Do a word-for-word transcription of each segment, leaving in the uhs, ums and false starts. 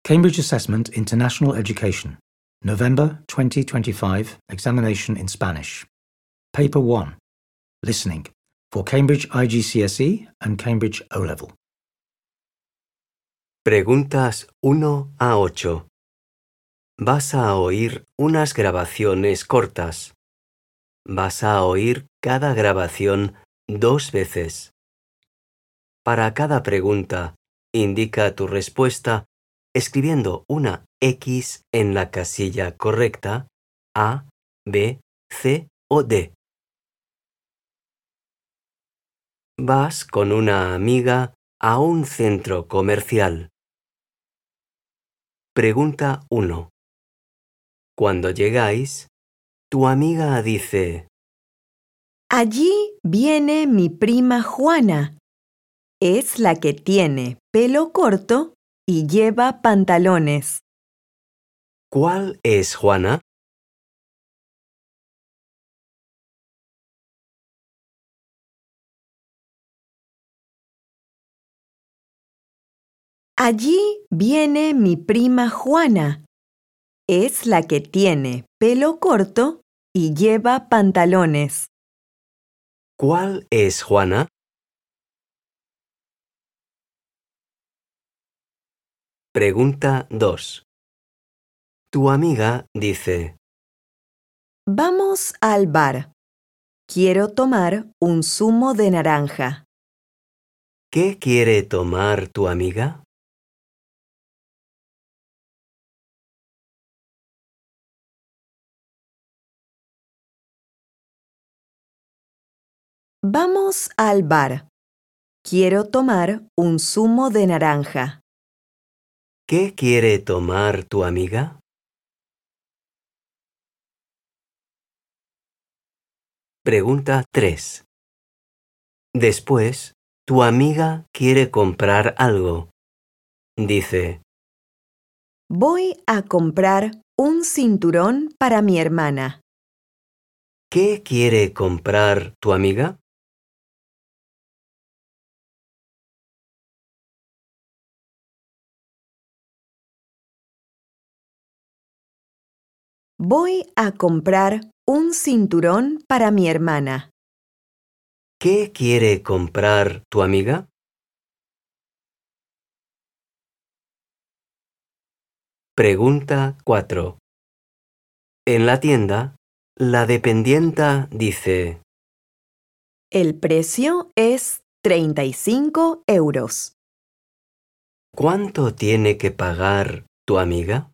Cambridge Assessment International Education, November twenty twenty-five, examination in Spanish. Paper one, Listening, for Cambridge I G C S E and Cambridge O-Level. Preguntas uno a ocho. Vas a oír unas grabaciones cortas. Vas a oír cada grabación dos veces. Para cada pregunta, indica tu respuesta escribiendo una X en la casilla correcta, A, B, C o D. Vas con una amiga a un centro comercial. Pregunta uno. Cuando llegáis, tu amiga dice: Allí viene mi prima Juana. Es la que tiene pelo corto y lleva pantalones. ¿Cuál es Juana? Allí viene mi prima Juana. Es la que tiene pelo corto y lleva pantalones. ¿Cuál es Juana? Pregunta dos. Tu amiga dice: Vamos al bar. Quiero tomar un zumo de naranja. ¿Qué quiere tomar tu amiga? Vamos al bar. Quiero tomar un zumo de naranja. ¿Qué quiere tomar tu amiga? Pregunta tres. Después, tu amiga quiere comprar algo. Dice: Voy a comprar un cinturón para mi hermana. ¿Qué quiere comprar tu amiga? Voy a comprar un cinturón para mi hermana. ¿Qué quiere comprar tu amiga? Pregunta cuatro. En la tienda, la dependienta dice: El precio es treinta y cinco euros. ¿Cuánto tiene que pagar tu amiga?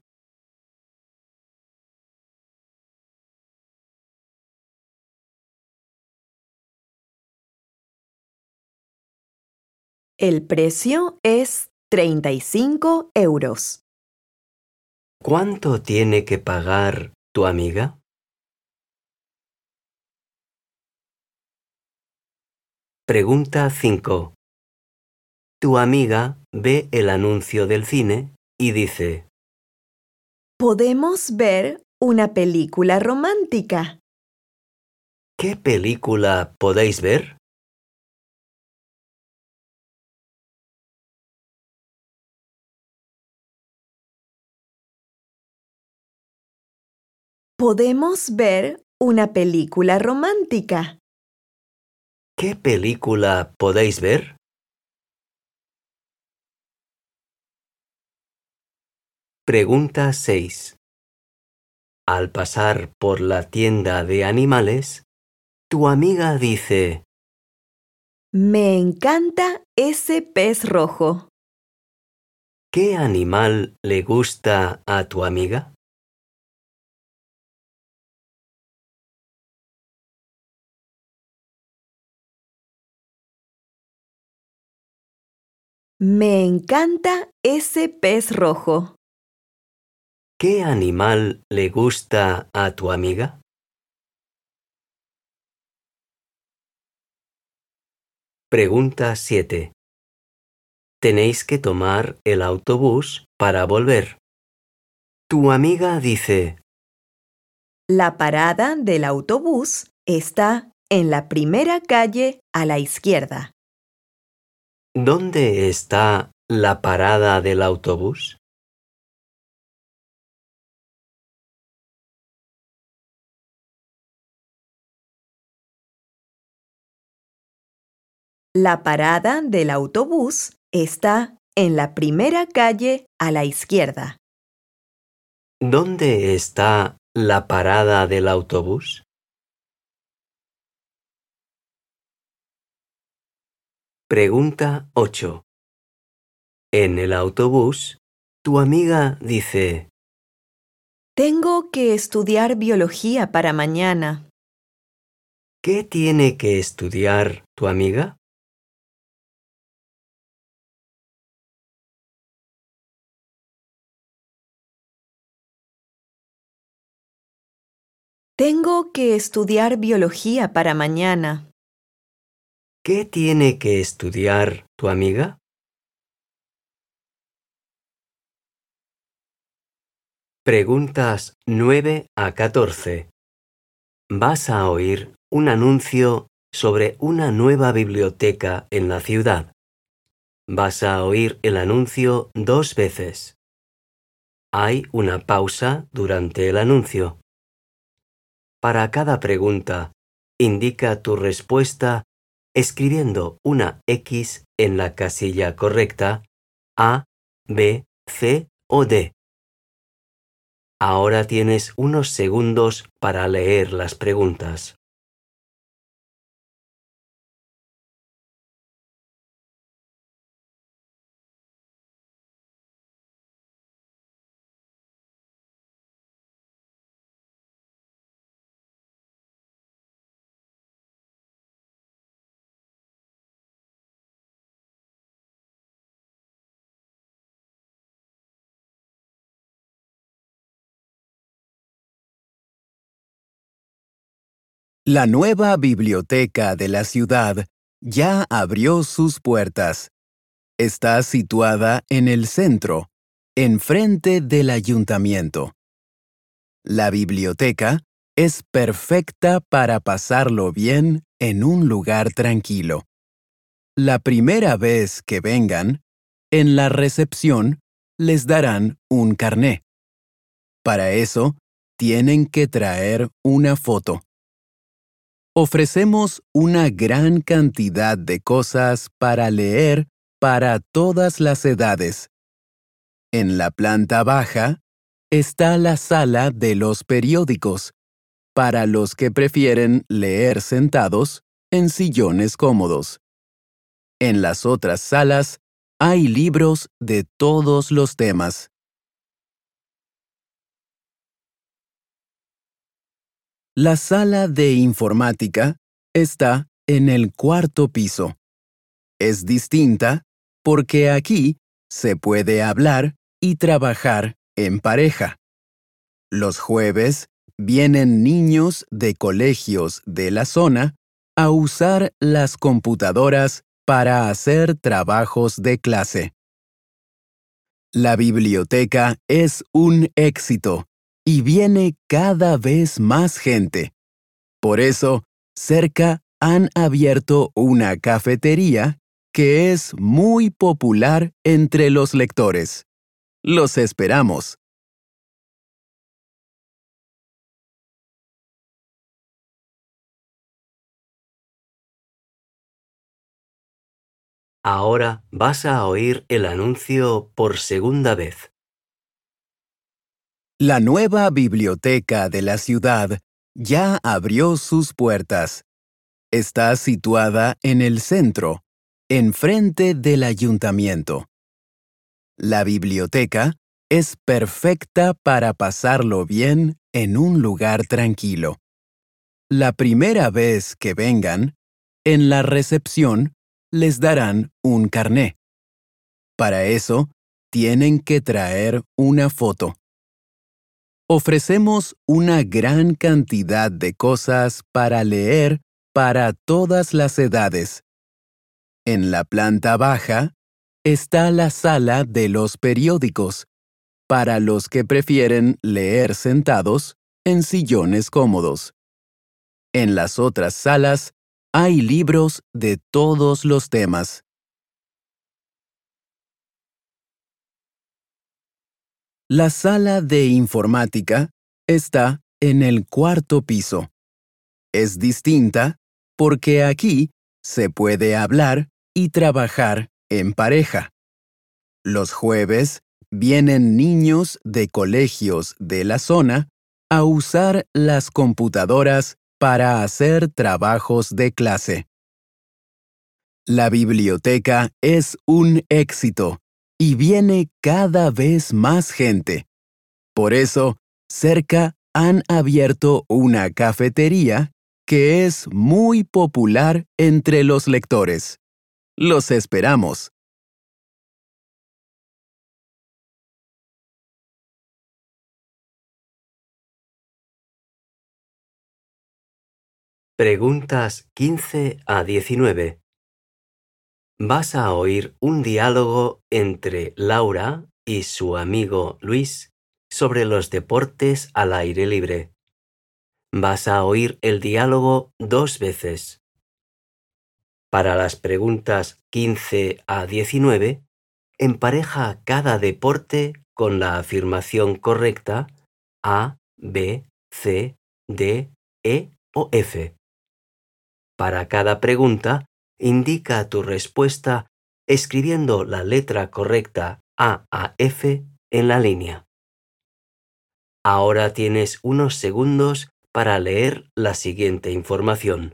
El precio es treinta y cinco euros. ¿Cuánto tiene que pagar tu amiga? Pregunta cinco. Tu amiga ve el anuncio del cine y dice: Podemos ver una película romántica. ¿Qué película podéis ver? Podemos ver una película romántica. ¿Qué película podéis ver? Pregunta seis. Al pasar por la tienda de animales, tu amiga dice: Me encanta ese pez rojo. ¿Qué animal le gusta a tu amiga? Me encanta ese pez rojo. ¿Qué animal le gusta a tu amiga? Pregunta siete. Tenéis que tomar el autobús para volver. Tu amiga dice: La parada del autobús está en la primera calle a la izquierda. ¿Dónde está la parada del autobús? La parada del autobús está en la primera calle a la izquierda. ¿Dónde está la parada del autobús? Pregunta ocho. En el autobús, tu amiga dice: Tengo que estudiar biología para mañana. ¿Qué tiene que estudiar tu amiga? Tengo que estudiar biología para mañana. ¿Qué tiene que estudiar tu amiga? Preguntas nueve a catorce. Vas a oír un anuncio sobre una nueva biblioteca en la ciudad. Vas a oír el anuncio dos veces. Hay una pausa durante el anuncio. Para cada pregunta, indica tu respuesta escribiendo una X en la casilla correcta, A, B, C o D. Ahora tienes unos segundos para leer las preguntas. La nueva biblioteca de la ciudad ya abrió sus puertas. Está situada en el centro, enfrente del ayuntamiento. La biblioteca es perfecta para pasarlo bien en un lugar tranquilo. La primera vez que vengan, en la recepción les darán un carné. Para eso, tienen que traer una foto. Ofrecemos una gran cantidad de cosas para leer para todas las edades. En la planta baja está la sala de los periódicos, para los que prefieren leer sentados en sillones cómodos. En las otras salas hay libros de todos los temas. La sala de informática está en el cuarto piso. Es distinta porque aquí se puede hablar y trabajar en pareja. Los jueves vienen niños de colegios de la zona a usar las computadoras para hacer trabajos de clase. La biblioteca es un éxito y viene cada vez más gente. Por eso, cerca han abierto una cafetería que es muy popular entre los lectores. Los esperamos. Ahora vas a oír el anuncio por segunda vez. La nueva biblioteca de la ciudad ya abrió sus puertas. Está situada en el centro, enfrente del ayuntamiento. La biblioteca es perfecta para pasarlo bien en un lugar tranquilo. La primera vez que vengan, en la recepción les darán un carné. Para eso, tienen que traer una foto. Ofrecemos una gran cantidad de cosas para leer para todas las edades. En la planta baja está la sala de los periódicos, para los que prefieren leer sentados en sillones cómodos. En las otras salas hay libros de todos los temas. La sala de informática está en el cuarto piso. Es distinta porque aquí se puede hablar y trabajar en pareja. Los jueves vienen niños de colegios de la zona a usar las computadoras para hacer trabajos de clase. La biblioteca es un éxito y viene cada vez más gente. Por eso, cerca han abierto una cafetería que es muy popular entre los lectores. Los esperamos. Preguntas quince a diecinueve. Vas a oír un diálogo entre Laura y su amigo Luis sobre los deportes al aire libre. Vas a oír el diálogo dos veces. Para las preguntas quince a diecinueve, empareja cada deporte con la afirmación correcta A, B, C, D, E o F. Para cada pregunta, indica tu respuesta escribiendo la letra correcta A a F en la línea. Ahora tienes unos segundos para leer la siguiente información.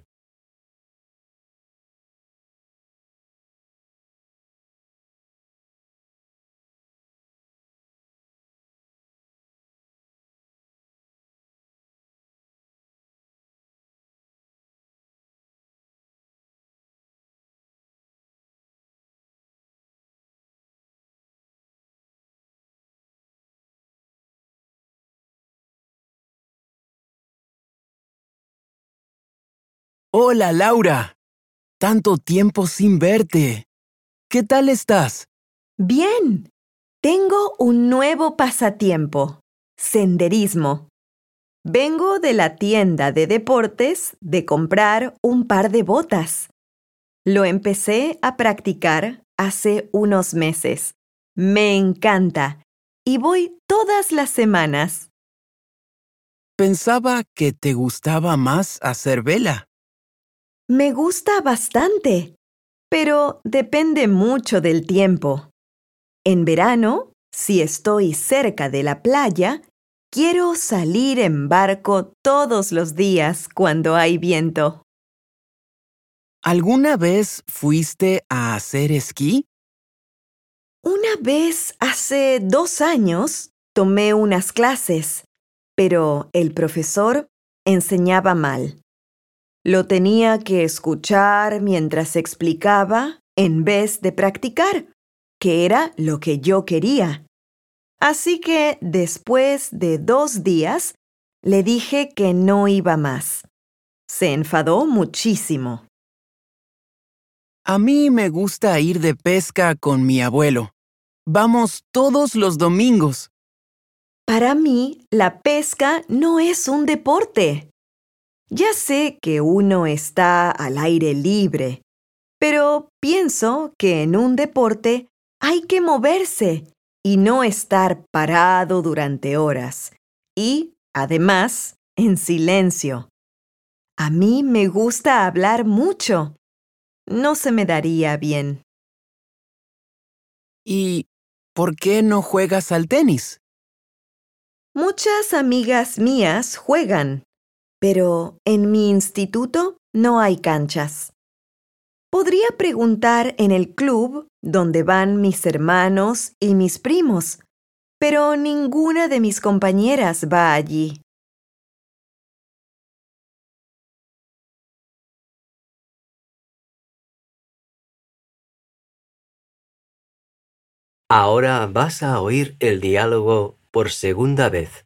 Hola, Laura. Tanto tiempo sin verte. ¿Qué tal estás? Bien. Tengo un nuevo pasatiempo. Senderismo. Vengo de la tienda de deportes de comprar un par de botas. Lo empecé a practicar hace unos meses. Me encanta y voy todas las semanas. Pensaba que te gustaba más hacer vela. Me gusta bastante, pero depende mucho del tiempo. En verano, si estoy cerca de la playa, quiero salir en barco todos los días cuando hay viento. ¿Alguna vez fuiste a hacer esquí? Una vez hace dos años tomé unas clases, pero el profesor enseñaba mal. Lo tenía que escuchar mientras explicaba en vez de practicar, que era lo que yo quería. Así que después de dos días le dije que no iba más. Se enfadó muchísimo. A mí me gusta ir de pesca con mi abuelo. Vamos todos los domingos. Para mí, la pesca no es un deporte. Ya sé que uno está al aire libre, pero pienso que en un deporte hay que moverse y no estar parado durante horas. Y, además, en silencio. A mí me gusta hablar mucho. No se me daría bien. ¿Y por qué no juegas al tenis? Muchas amigas mías juegan, pero en mi instituto no hay canchas. Podría preguntar en el club donde van mis hermanos y mis primos, pero ninguna de mis compañeras va allí. Ahora vas a oír el diálogo por segunda vez.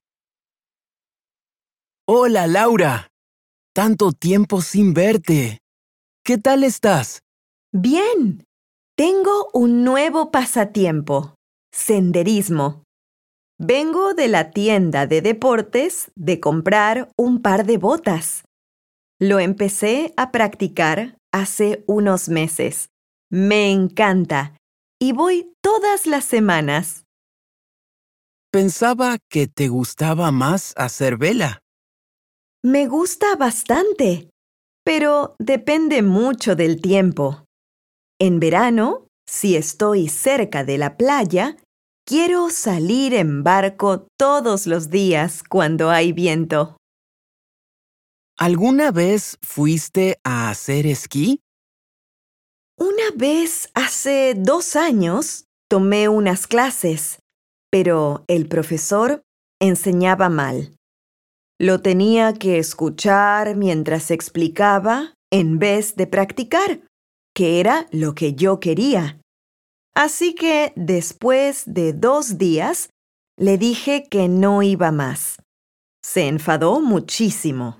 Hola, Laura. Tanto tiempo sin verte. ¿Qué tal estás? Bien. Tengo un nuevo pasatiempo. Senderismo. Vengo de la tienda de deportes de comprar un par de botas. Lo empecé a practicar hace unos meses. Me encanta y voy todas las semanas. Pensaba que te gustaba más hacer vela. Me gusta bastante, pero depende mucho del tiempo. En verano, si estoy cerca de la playa, quiero salir en barco todos los días cuando hay viento. ¿Alguna vez fuiste a hacer esquí? Una vez hace dos años tomé unas clases, pero el profesor enseñaba mal. Lo tenía que escuchar mientras explicaba en vez de practicar, que era lo que yo quería. Así que después de dos días le dije que no iba más. Se enfadó muchísimo.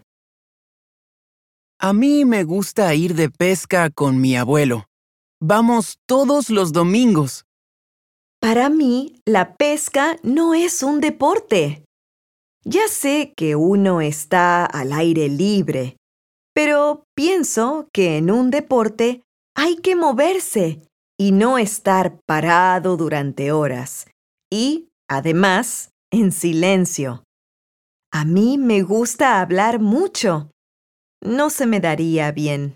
A mí me gusta ir de pesca con mi abuelo. Vamos todos los domingos. Para mí, la pesca no es un deporte. Ya sé que uno está al aire libre, pero pienso que en un deporte hay que moverse y no estar parado durante horas. Y, además, en silencio. A mí me gusta hablar mucho. No se me daría bien.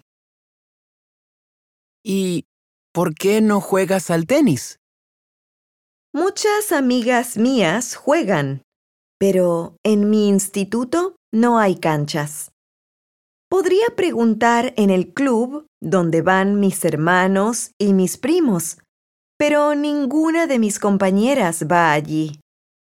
¿Y por qué no juegas al tenis? Muchas amigas mías juegan, pero en mi instituto no hay canchas. Podría preguntar en el club donde van mis hermanos y mis primos, pero ninguna de mis compañeras va allí.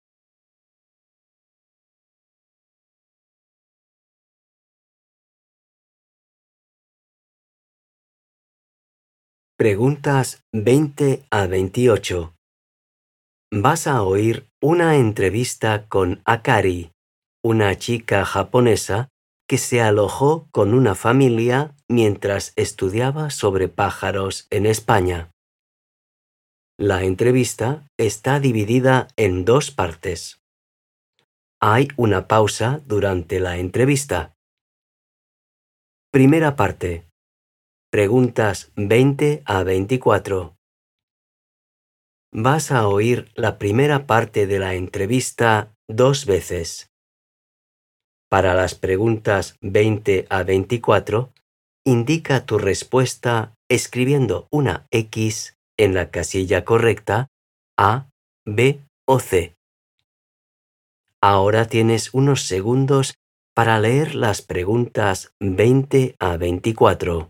Preguntas veinte a veintiocho. Vas a oír una entrevista con Akari, una chica japonesa que se alojó con una familia mientras estudiaba sobre pájaros en España. La entrevista está dividida en dos partes. Hay una pausa durante la entrevista. Primera parte. Preguntas veinte a veinticuatro. Vas a oír la primera parte de la entrevista dos veces. Para las preguntas veinte a veinticuatro, indica tu respuesta escribiendo una X en la casilla correcta A, B o C. Ahora tienes unos segundos para leer las preguntas veinte a veinticuatro.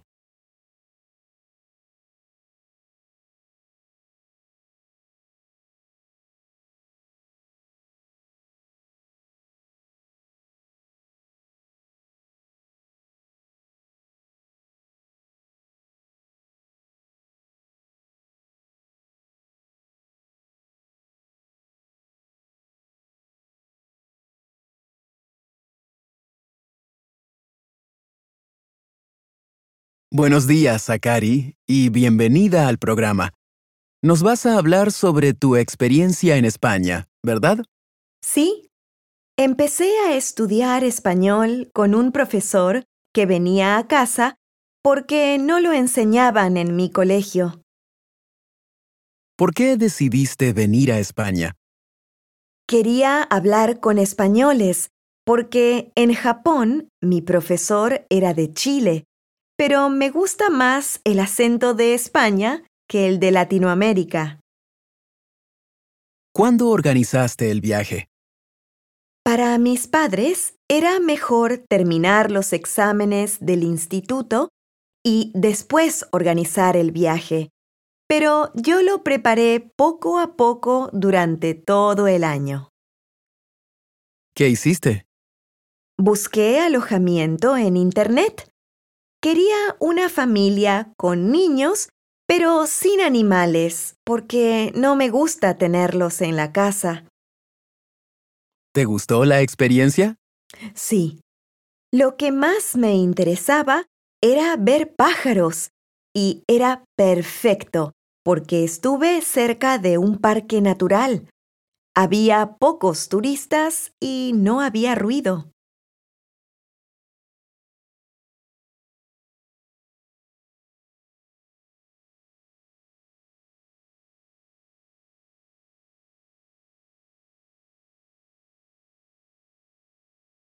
Buenos días, Sakari, y bienvenida al programa. Nos vas a hablar sobre tu experiencia en España, ¿verdad? Sí, empecé a estudiar español con un profesor que venía a casa porque no lo enseñaban en mi colegio. ¿Por qué decidiste venir a España? Quería hablar con españoles porque en Japón mi profesor era de Chile, pero me gusta más el acento de España que el de Latinoamérica. ¿Cuándo organizaste el viaje? Para mis padres era mejor terminar los exámenes del instituto y después organizar el viaje, pero yo lo preparé poco a poco durante todo el año. ¿Qué hiciste? Busqué alojamiento en Internet. Quería una familia con niños, pero sin animales, porque no me gusta tenerlos en la casa. ¿Te gustó la experiencia? Sí, lo que más me interesaba era ver pájaros, y era perfecto, porque estuve cerca de un parque natural. Había pocos turistas y no había ruido.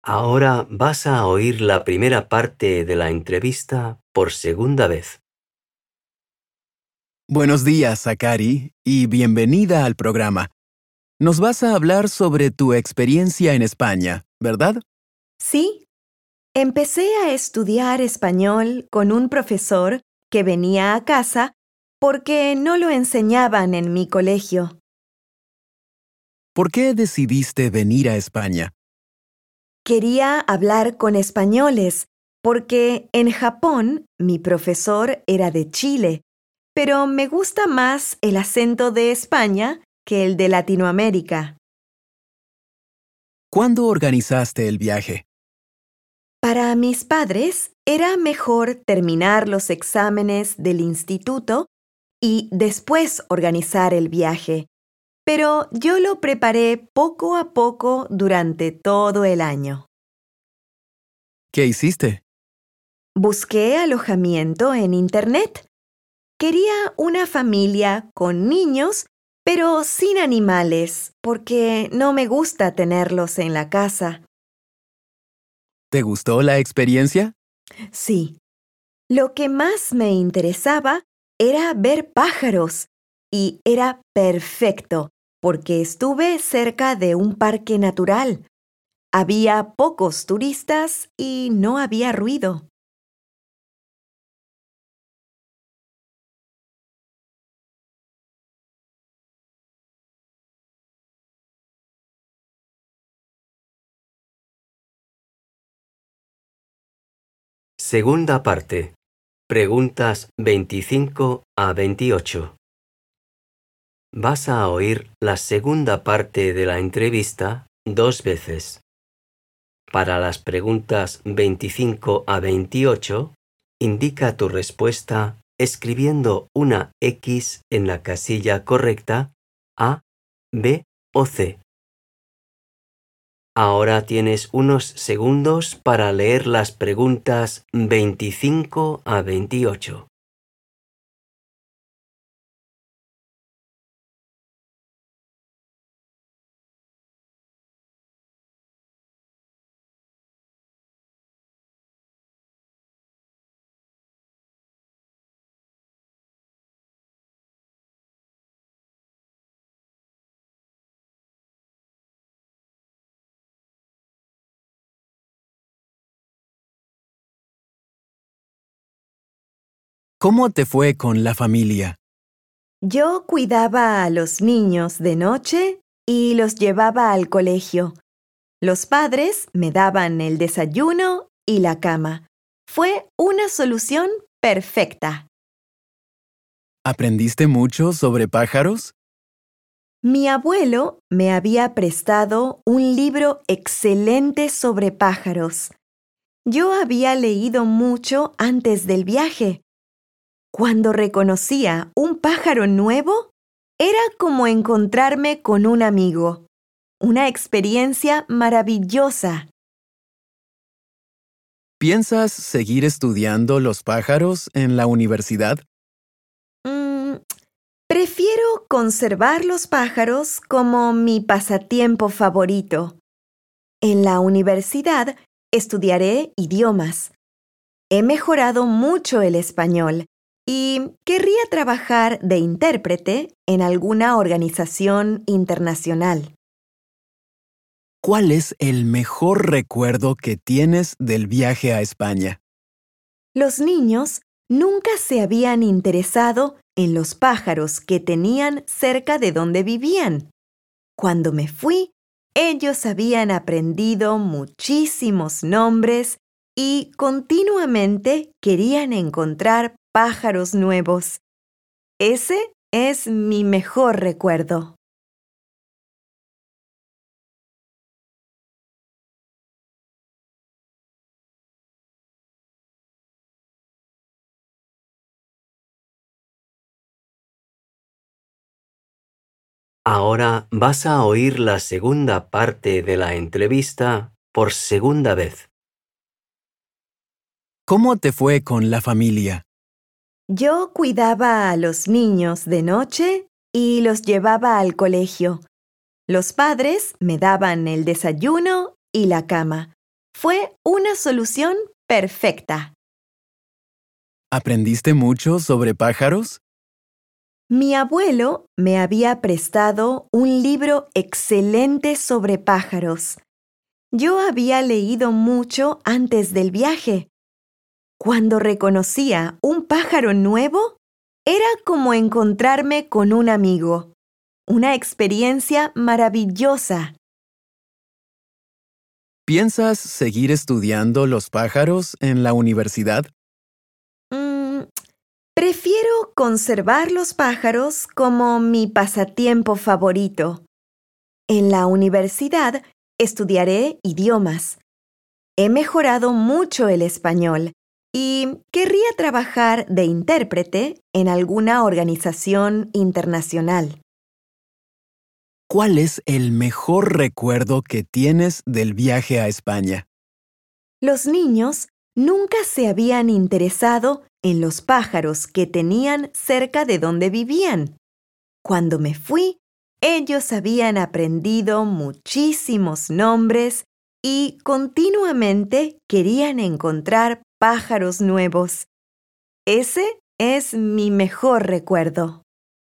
Ahora vas a oír la primera parte de la entrevista por segunda vez. Buenos días, Zakari, y bienvenida al programa. Nos vas a hablar sobre tu experiencia en España, ¿verdad? Sí, empecé a estudiar español con un profesor que venía a casa porque no lo enseñaban en mi colegio. ¿Por qué decidiste venir a España? Quería hablar con españoles porque en Japón mi profesor era de Chile, pero me gusta más el acento de España que el de Latinoamérica. ¿Cuándo organizaste el viaje? Para mis padres era mejor terminar los exámenes del instituto y después organizar el viaje, pero yo lo preparé poco a poco durante todo el año. ¿Qué hiciste? Busqué alojamiento en Internet. Quería una familia con niños, pero sin animales, porque no me gusta tenerlos en la casa. ¿Te gustó la experiencia? Sí, lo que más me interesaba era ver pájaros, y era perfecto, porque estuve cerca de un parque natural. Había pocos turistas y no había ruido. Segunda parte. Preguntas veinticinco a veintiocho. Vas a oír la segunda parte de la entrevista dos veces. Para las preguntas veinticinco a veintiocho, indica tu respuesta escribiendo una X en la casilla correcta A, B o C. Ahora tienes unos segundos para leer las preguntas veinticinco a veintiocho. ¿Cómo te fue con la familia? Yo cuidaba a los niños de noche y los llevaba al colegio. Los padres me daban el desayuno y la cama. Fue una solución perfecta. ¿Aprendiste mucho sobre pájaros? Mi abuelo me había prestado un libro excelente sobre pájaros. Yo había leído mucho antes del viaje. Cuando reconocía un pájaro nuevo, era como encontrarme con un amigo. Una experiencia maravillosa. ¿Piensas seguir estudiando los pájaros en la universidad? Mm, prefiero conservar los pájaros como mi pasatiempo favorito. En la universidad estudiaré idiomas. He mejorado mucho el español y querría trabajar de intérprete en alguna organización internacional. ¿Cuál es el mejor recuerdo que tienes del viaje a España? Los niños nunca se habían interesado en los pájaros que tenían cerca de donde vivían. Cuando me fui, ellos habían aprendido muchísimos nombres y continuamente querían encontrar pájaros nuevos. Ese es mi mejor recuerdo. Ahora vas a oír la segunda parte de la entrevista por segunda vez. ¿Cómo te fue con la familia? Yo cuidaba a los niños de noche y los llevaba al colegio. Los padres me daban el desayuno y la cama. Fue una solución perfecta. ¿Aprendiste mucho sobre pájaros? Mi abuelo me había prestado un libro excelente sobre pájaros. Yo había leído mucho antes del viaje. Cuando reconocía un pájaro nuevo, era como encontrarme con un amigo. Una experiencia maravillosa. ¿Piensas seguir estudiando los pájaros en la universidad? Mm, prefiero conservar los pájaros como mi pasatiempo favorito. En la universidad estudiaré idiomas. He mejorado mucho el español y querría trabajar de intérprete en alguna organización internacional. ¿Cuál es el mejor recuerdo que tienes del viaje a España? Los niños nunca se habían interesado en los pájaros que tenían cerca de donde vivían. Cuando me fui, ellos habían aprendido muchísimos nombres y continuamente querían encontrar pájaros nuevos. Ese es mi mejor recuerdo.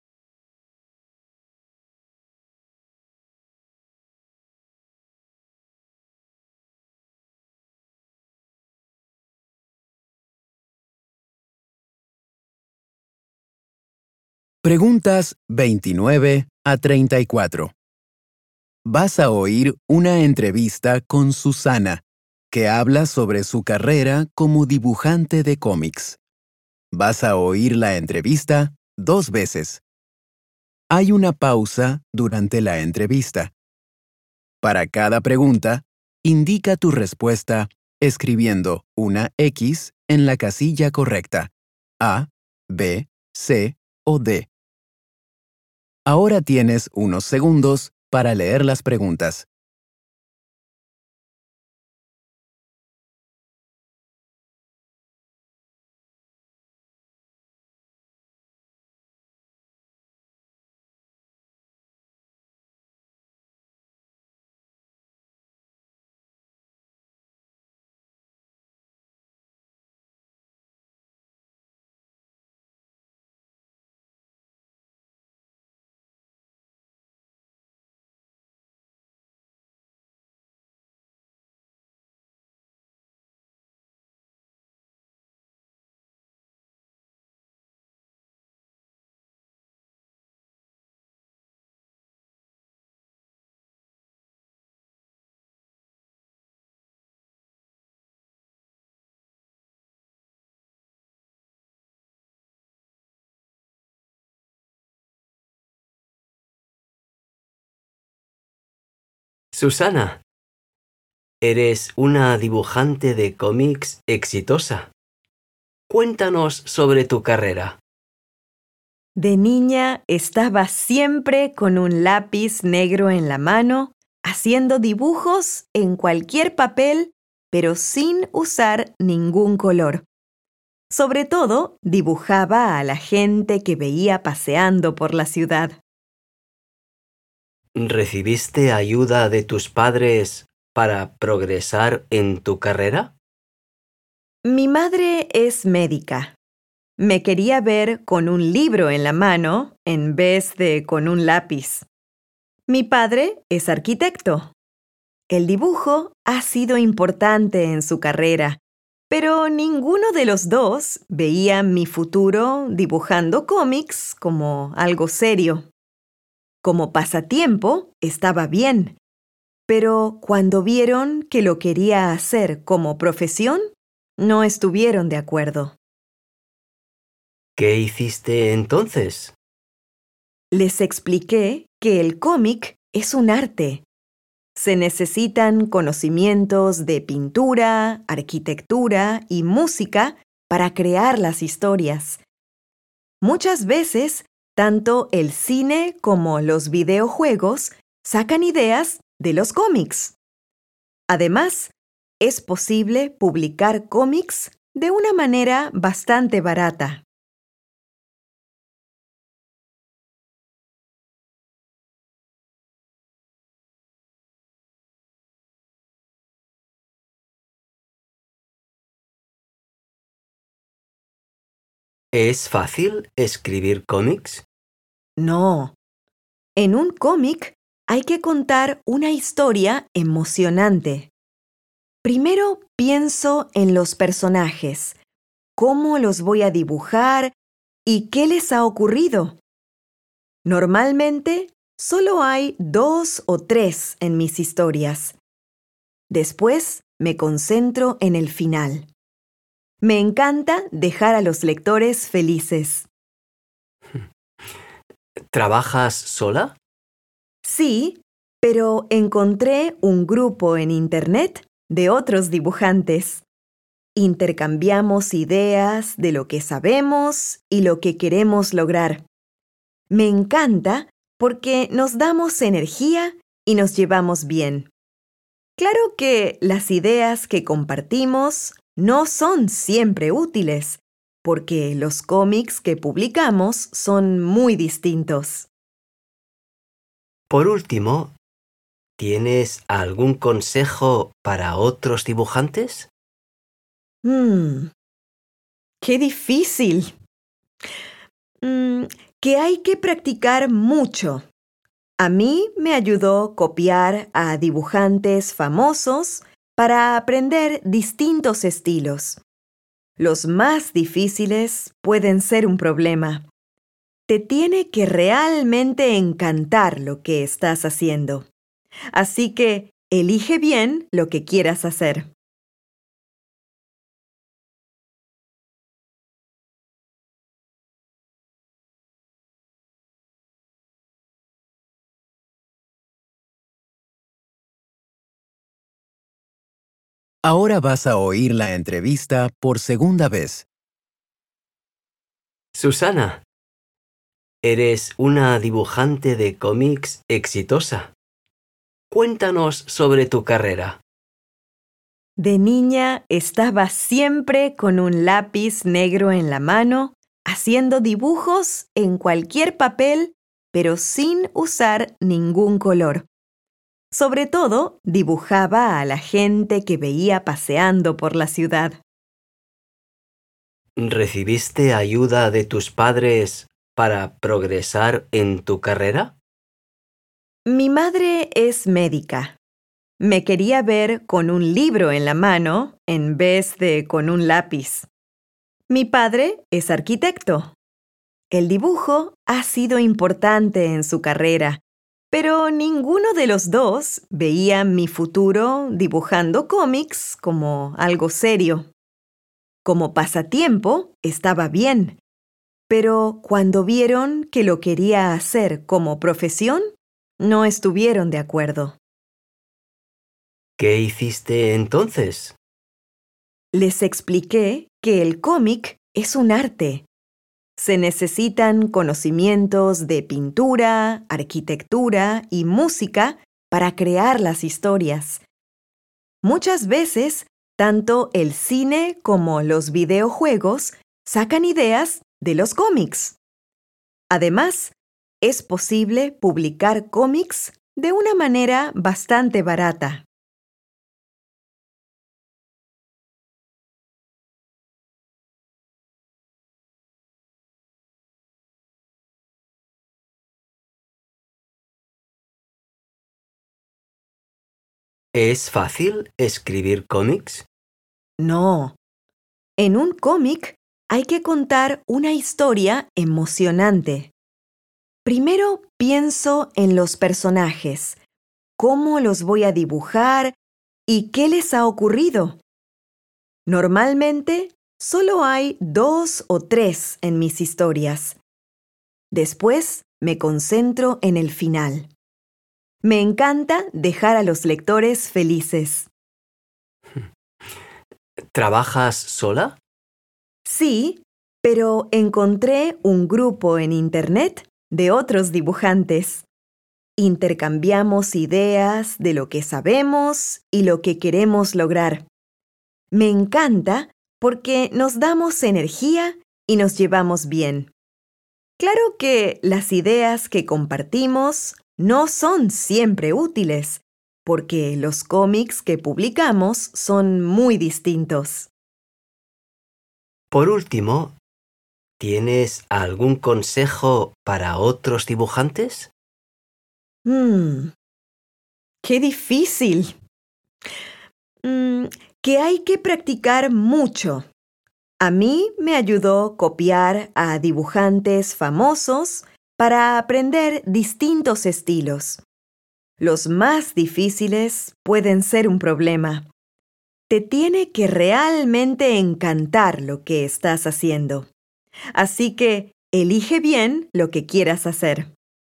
Preguntas veintinueve a treinta y cuatro. Vas a oír una entrevista con Susana, que habla sobre su carrera como dibujante de cómics. Vas a oír la entrevista dos veces. Hay una pausa durante la entrevista. Para cada pregunta, indica tu respuesta escribiendo una X en la casilla correcta, A, B, C o D. Ahora tienes unos segundos para leer las preguntas. Susana, eres una dibujante de cómics exitosa. Cuéntanos sobre tu carrera. De niña estaba siempre con un lápiz negro en la mano, haciendo dibujos en cualquier papel, pero sin usar ningún color. Sobre todo, dibujaba a la gente que veía paseando por la ciudad. ¿Recibiste ayuda de tus padres para progresar en tu carrera? Mi madre es médica. Me quería ver con un libro en la mano en vez de con un lápiz. Mi padre es arquitecto. El dibujo ha sido importante en su carrera, pero ninguno de los dos veía mi futuro dibujando cómics como algo serio. Como pasatiempo, estaba bien, pero cuando vieron que lo quería hacer como profesión, no estuvieron de acuerdo. ¿Qué hiciste entonces? Les expliqué que el cómic es un arte. Se necesitan conocimientos de pintura, arquitectura y música para crear las historias. Muchas veces, tanto el cine como los videojuegos sacan ideas de los cómics. Además, es posible publicar cómics de una manera bastante barata. ¿Es fácil escribir cómics? No. En un cómic hay que contar una historia emocionante. Primero pienso en los personajes, cómo los voy a dibujar y qué les ha ocurrido. Normalmente solo hay dos o tres en mis historias. Después me concentro en el final. Me encanta dejar a los lectores felices. ¿Trabajas sola? Sí, pero encontré un grupo en Internet de otros dibujantes. Intercambiamos ideas de lo que sabemos y lo que queremos lograr. Me encanta porque nos damos energía y nos llevamos bien. Claro que las ideas que compartimos no son siempre útiles, porque los cómics que publicamos son muy distintos. Por último, ¿tienes algún consejo para otros dibujantes? Mmm, ¡qué difícil! Mm, que hay que practicar mucho. A mí me ayudó copiar a dibujantes famosos para aprender distintos estilos. Los más difíciles pueden ser un problema. Te tiene que realmente encantar lo que estás haciendo. Así que elige bien lo que quieras hacer. Ahora vas a oír la entrevista por segunda vez. Susana, eres una dibujante de cómics exitosa. Cuéntanos sobre tu carrera. De niña estaba siempre con un lápiz negro en la mano, haciendo dibujos en cualquier papel, pero sin usar ningún color. Sobre todo, dibujaba a la gente que veía paseando por la ciudad. ¿Recibiste ayuda de tus padres para progresar en tu carrera? Mi madre es médica. Me quería ver con un libro en la mano en vez de con un lápiz. Mi padre es arquitecto. El dibujo ha sido importante en su carrera, pero ninguno de los dos veía mi futuro dibujando cómics como algo serio. Como pasatiempo, estaba bien, pero cuando vieron que lo quería hacer como profesión, no estuvieron de acuerdo. ¿Qué hiciste entonces? Les expliqué que el cómic es un arte. Se necesitan conocimientos de pintura, arquitectura y música para crear las historias. Muchas veces, tanto el cine como los videojuegos sacan ideas de los cómics. Además, es posible publicar cómics de una manera bastante barata. ¿Es fácil escribir cómics? No. En un cómic hay que contar una historia emocionante. Primero pienso en los personajes, cómo los voy a dibujar y qué les ha ocurrido. Normalmente solo hay dos o tres en mis historias. Después me concentro en el final. Me encanta dejar a los lectores felices. ¿Trabajas sola? Sí, pero encontré un grupo en Internet de otros dibujantes. Intercambiamos ideas de lo que sabemos y lo que queremos lograr. Me encanta porque nos damos energía y nos llevamos bien. Claro que las ideas que compartimos no son siempre útiles, porque los cómics que publicamos son muy distintos. Por último, ¿Tienes algún consejo para otros dibujantes? Mmm, qué difícil. Mm, que hay que practicar mucho. A mí me ayudó copiar a dibujantes famosos para aprender distintos estilos. Los más difíciles pueden ser un problema. Te tiene que realmente encantar lo que estás haciendo. Así que elige bien lo que quieras hacer.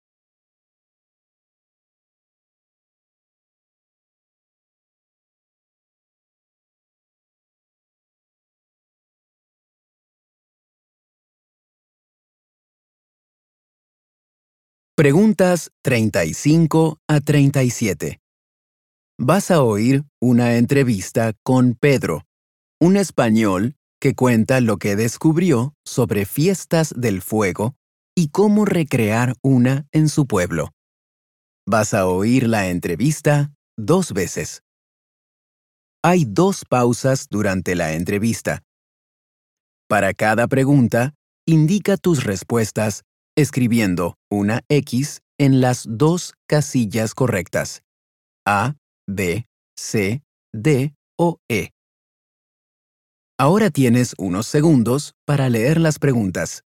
Preguntas treinta y cinco a treinta y siete. Vas a oír una entrevista con Pedro, un español que cuenta lo que descubrió sobre fiestas del fuego y cómo recrear una en su pueblo. Vas a oír la entrevista dos veces. Hay dos pausas durante la entrevista. Para cada pregunta, indica tus respuestas escribiendo una X en las dos casillas correctas: A, B, C, D o E. Ahora tienes unos segundos para leer las preguntas.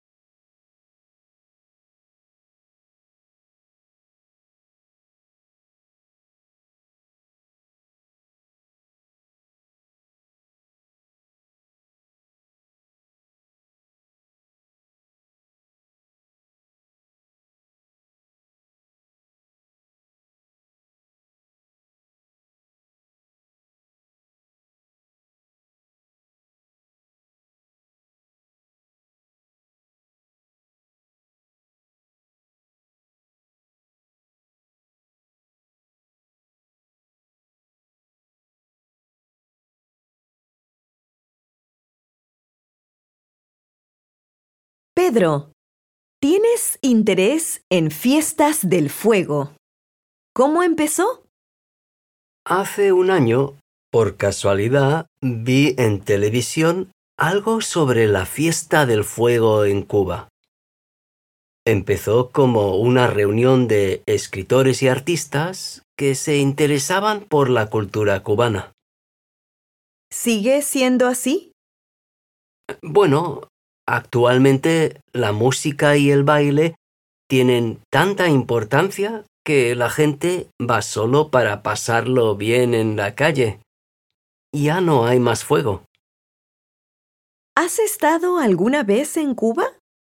Pedro, ¿tienes interés en fiestas del fuego? ¿Cómo empezó? Hace un año, por casualidad, vi en televisión algo sobre la fiesta del fuego en Cuba. Empezó como una reunión de escritores y artistas que se interesaban por la cultura cubana. ¿Sigue siendo así? Bueno, actualmente la música y el baile tienen tanta importancia que la gente va solo para pasarlo bien en la calle. Ya no hay más fuego. ¿Has estado alguna vez en Cuba?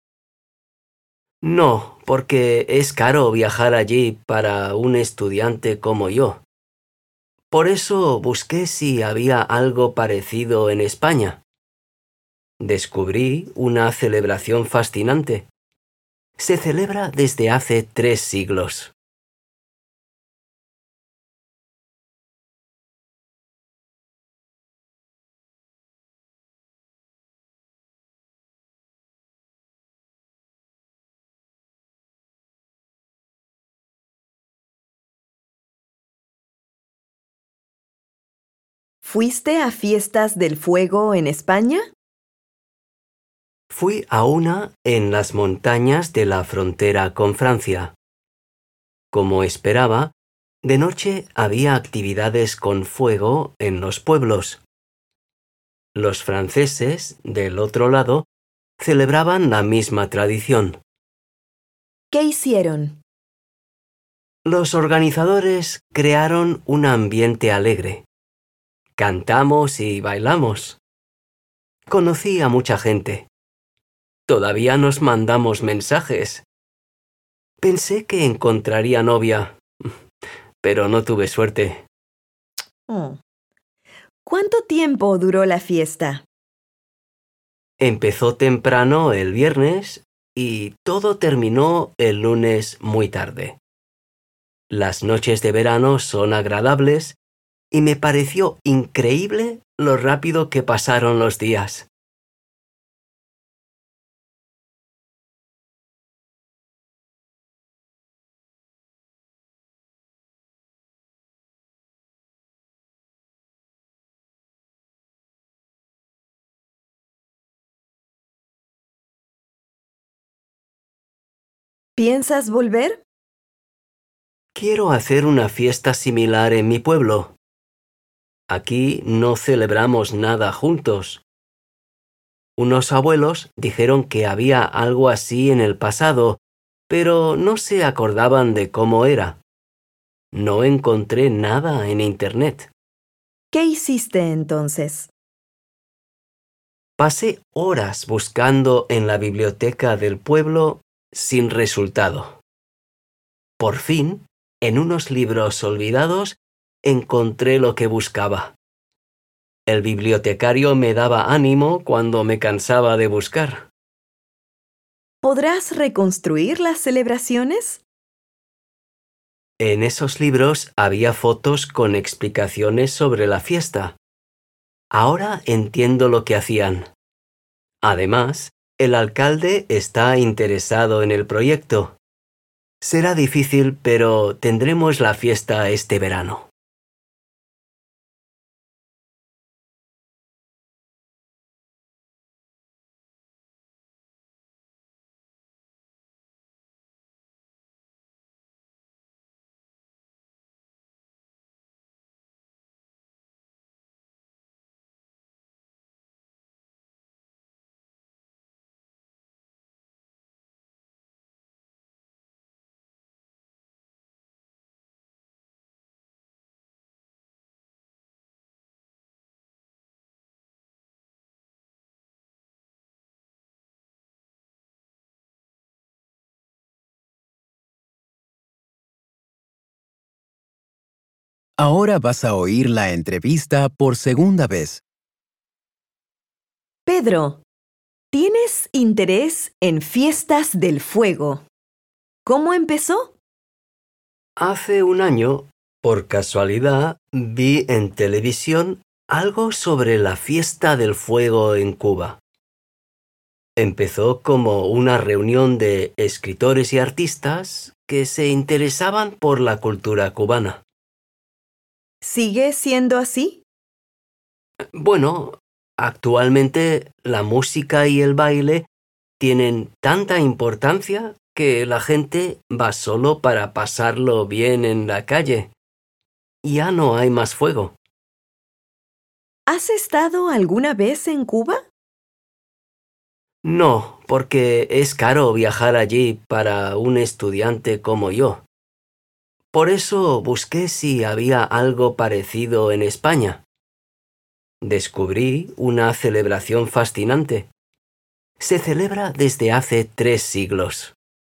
No, porque es caro viajar allí para un estudiante como yo. Por eso busqué si había algo parecido en España. Descubrí una celebración fascinante. Se celebra desde hace tres siglos. ¿Fuiste a fiestas del fuego en España? Fui a una en las montañas de la frontera con Francia. Como esperaba, de noche había actividades con fuego en los pueblos. Los franceses, del otro lado, celebraban la misma tradición. ¿Qué hicieron? Los organizadores crearon un ambiente alegre. Cantamos y bailamos. Conocí a mucha gente. Todavía nos mandamos mensajes. Pensé que encontraría novia, pero no tuve suerte. Oh. ¿Cuánto tiempo duró la fiesta? Empezó temprano el viernes y todo terminó el lunes muy tarde. Las noches de verano son agradables y me pareció increíble lo rápido que pasaron los días. ¿Piensas volver? Quiero hacer una fiesta similar en mi pueblo. Aquí no celebramos nada juntos. Unos abuelos dijeron que había algo así en el pasado, pero no se acordaban de cómo era. No encontré nada en Internet. ¿Qué hiciste entonces? Pasé horas buscando en la biblioteca del pueblo sin resultado. Por fin, en unos libros olvidados, encontré lo que buscaba. El bibliotecario me daba ánimo cuando me cansaba de buscar. ¿Podrás reconstruir las celebraciones? En esos libros había fotos con explicaciones sobre la fiesta. Ahora entiendo lo que hacían. Además, el alcalde está interesado en el proyecto. Será difícil, pero tendremos la fiesta este verano. Ahora vas a oír la entrevista por segunda vez. Pedro, ¿tienes interés en fiestas del fuego? ¿Cómo empezó? Hace un año, por casualidad, vi en televisión algo sobre la fiesta del fuego en Cuba. Empezó como una reunión de escritores y artistas que se interesaban por la cultura cubana. ¿Sigue siendo así? Bueno, actualmente la música y el baile tienen tanta importancia que la gente va solo para pasarlo bien en la calle. Ya no hay más fuego. ¿Has estado alguna vez en Cuba? No, porque es caro viajar allí para un estudiante como yo. Por eso busqué si había algo parecido en España. Descubrí una celebración fascinante. Se celebra desde hace tres siglos.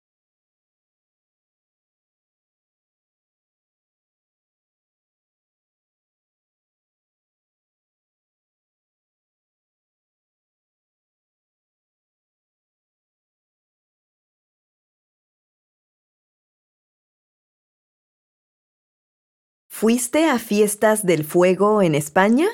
¿Fuiste a fiestas del fuego en España?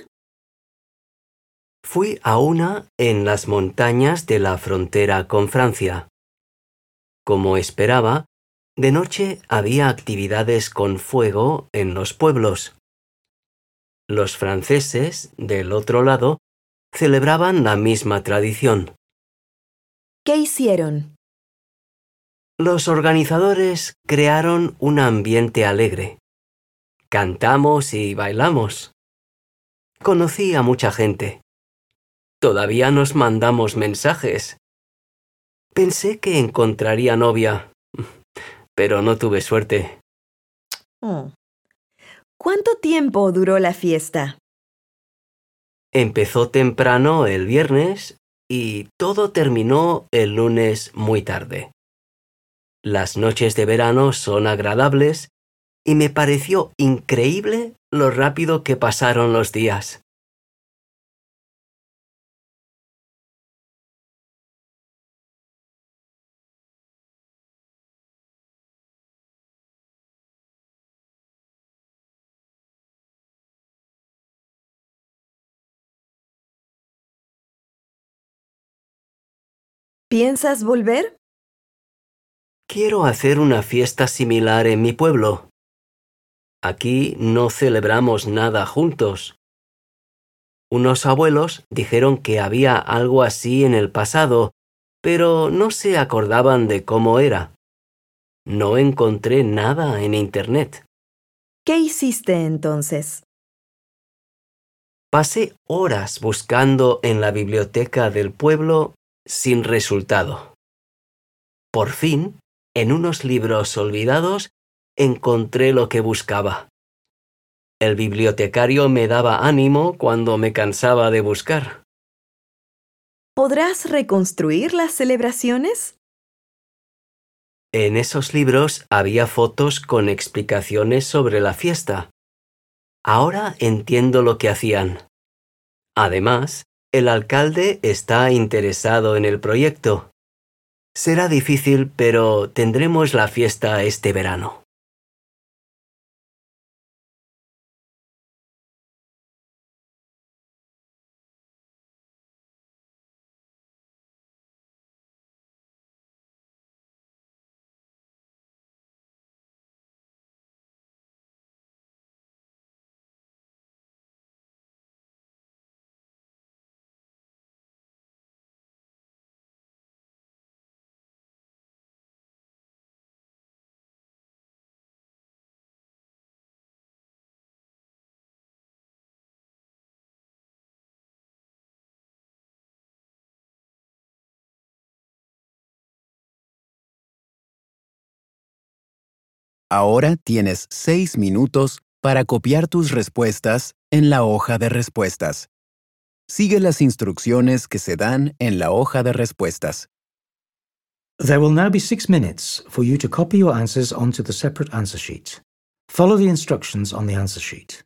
Fui a una en las montañas de la frontera con Francia. Como esperaba, de noche había actividades con fuego en los pueblos. Los franceses, del otro lado, celebraban la misma tradición. ¿Qué hicieron? Los organizadores crearon un ambiente alegre. Cantamos y bailamos. Conocí a mucha gente. Todavía nos mandamos mensajes. Pensé que encontraría novia, pero no tuve suerte. Oh. ¿Cuánto tiempo duró la fiesta? Empezó temprano el viernes y todo terminó el lunes muy tarde. Las noches de verano son agradables y me pareció increíble lo rápido que pasaron los días. ¿Piensas volver? Quiero hacer una fiesta similar en mi pueblo. Aquí no celebramos nada juntos. Unos abuelos dijeron que había algo así en el pasado, pero no se acordaban de cómo era. No encontré nada en Internet. ¿Qué hiciste entonces? Pasé horas buscando en la biblioteca del pueblo sin resultado. Por fin, en unos libros olvidados, encontré lo que buscaba. El bibliotecario me daba ánimo cuando me cansaba de buscar. ¿Podrás reconstruir las celebraciones? En esos libros había fotos con explicaciones sobre la fiesta. Ahora entiendo lo que hacían. Además, el alcalde está interesado en el proyecto. Será difícil, pero tendremos la fiesta este verano. Ahora tienes seis minutos para copiar tus respuestas en la hoja de respuestas. Sigue las instrucciones que se dan en la hoja de respuestas. There will now be six minutes for you to copy your answers onto the separate answer sheet. Follow the instructions on the answer sheet.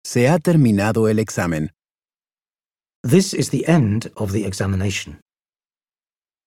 Se ha terminado el examen. This is the end of the examination.